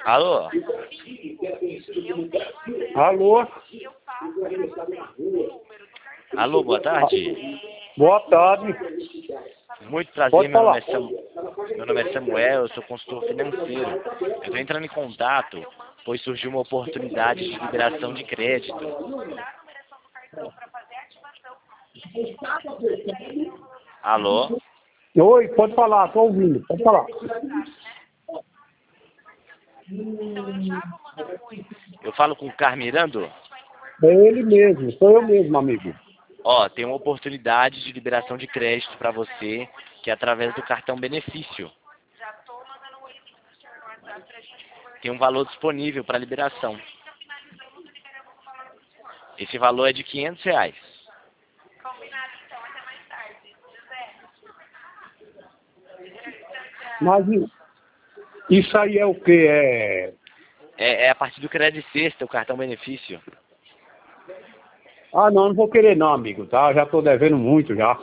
Alô? Alô? Alô, boa tarde. Boa tarde. Muito prazer, Pode falar. Meu nome é Samuel, eu sou consultor financeiro. Eu estou entrando em contato, pois surgiu uma oportunidade de liberação de crédito. Alô? Oi, pode falar, estou ouvindo, pode falar. Eu falo com o Carmirando? É ele mesmo, sou eu mesmo, amigo. Ó, tem uma oportunidade de liberação de crédito para você, que é através do cartão benefício. Tem um valor disponível para liberação. Esse valor é de R$ 500. Mas isso aí é o quê? É a partir do crédito sexta, o cartão benefício. Ah, não vou querer não, amigo, tá? Já estou devendo muito já.